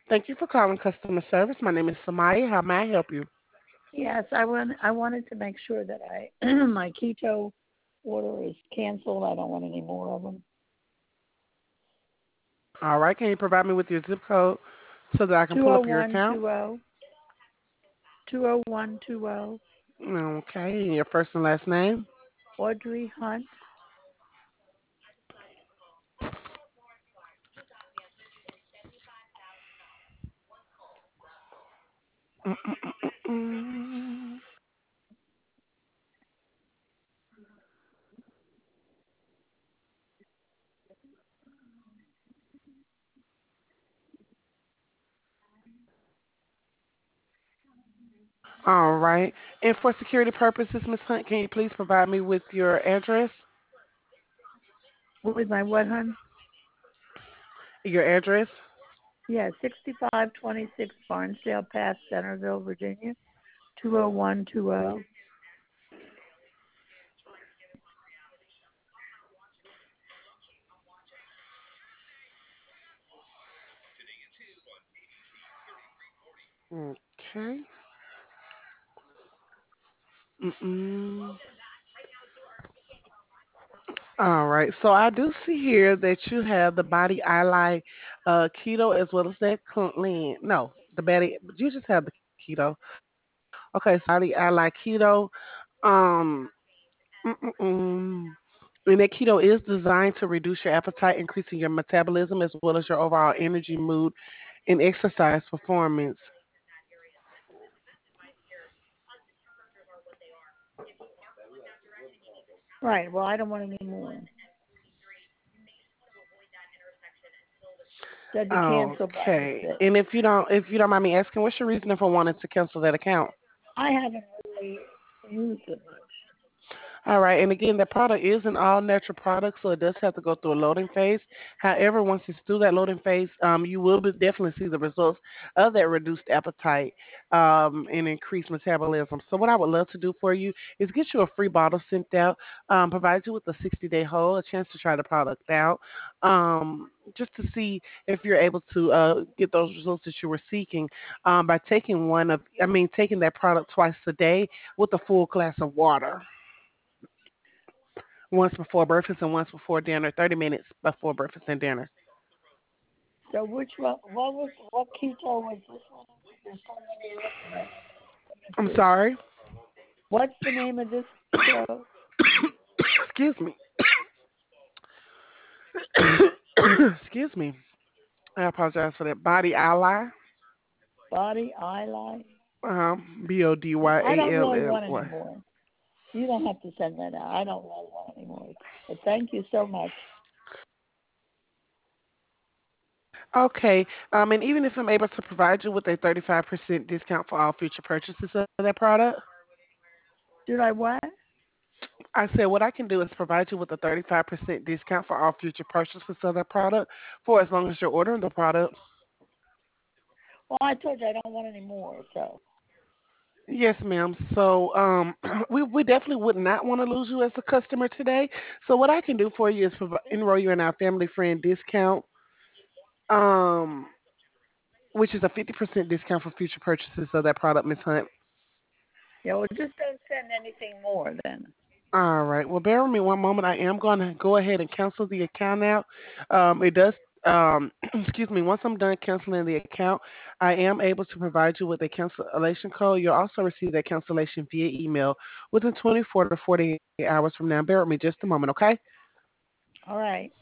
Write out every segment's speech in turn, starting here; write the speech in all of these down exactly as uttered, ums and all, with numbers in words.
Thank you for calling customer service. My name is Samaya. How may I help you? Yes, I want. I wanted to make sure that I my keto order is canceled. I don't want any more of them. All right. Can you provide me with your zip code so that I can Two pull oh up your one account? two oh two oh one two oh. Okay. And your first and last name? Audrey Hunt. Mm-mm-mm-mm. All right. And for security purposes, Miss Hunt, can you please provide me with your address? With my what, hun? Your address? Yeah, sixty-five twenty-six Barnsdale Path, Centerville, Virginia. Two oh one two oh. Okay. Mm-mm. All right. So I do see here that you have the Body Eye uh, Keto as well as that clean. No, the Body. You just have the keto. Okay. So Body Eye Keto. Um. Mm-mm-mm. And that keto is designed to reduce your appetite, increasing your metabolism as well as your overall energy, mood, and exercise performance. Right. Well, I don't want any more. Said to cancel by Okay. mistake. And if you don't, if you don't mind me asking, what's your reasoning for wanting to cancel that account? I haven't really used it much. All right, and again, the product is an all natural product, so it does have to go through a loading phase. However, once it's through that loading phase, um, you will be, definitely see the results of that reduced appetite um, and increased metabolism. So, what I would love to do for you is get you a free bottle sent out, um, provide you with a sixty day hold, a chance to try the product out, um, just to see if you're able to uh, get those results that you were seeking um, by taking one of, I mean, taking that product twice a day with a full glass of water once before breakfast and once before dinner, thirty minutes before breakfast and dinner. So which one? What was what keto was this one? There's so many of them. Let me I'm see. sorry. What's the name of this keto? Excuse me. Excuse me. I apologize for that. Body ally. Body eyelid. Um, B O D Yeah, Y I A don't L really L want any Y. more. You don't have to send that out. I don't really want any more. But thank you so much. Okay. Um, and even if I'm able to provide you with a thirty-five percent discount for all future purchases of that product, Did I what? I said what I can do is provide you with a thirty-five percent discount for all future purchases of that product for as long as you're ordering the product. Well, I told you I don't want any more. So Yes, ma'am. So, um, we we definitely would not want to lose you as a customer today. So, what I can do for you is provi- enroll you in our family friend discount, um, which is a fifty percent discount for future purchases of that product, Miss Hunt. yeah, well, just don't send anything more then. All right. Well, bear with me one moment. I am going to go ahead and cancel the account now. Um, it does. Um, excuse me. Once I'm done canceling the account, I am able to provide you with a cancellation code. You'll also receive that cancellation via email within twenty-four to forty-eight hours from now. Bear with me just a moment, okay? All right.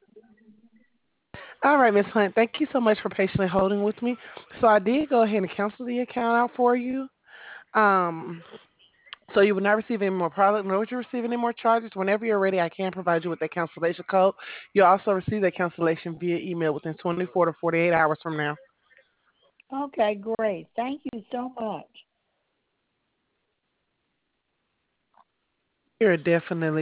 All right, Miss Hunt, thank you so much for patiently holding with me. So I did go ahead and cancel the account out for you. Um, so you will not receive any more product, nor would you receive any more charges. Whenever you're ready, I can provide you with that cancellation code. You'll also receive that cancellation via email within twenty-four to forty-eight hours from now. Okay, great. Thank you so much. You're definitely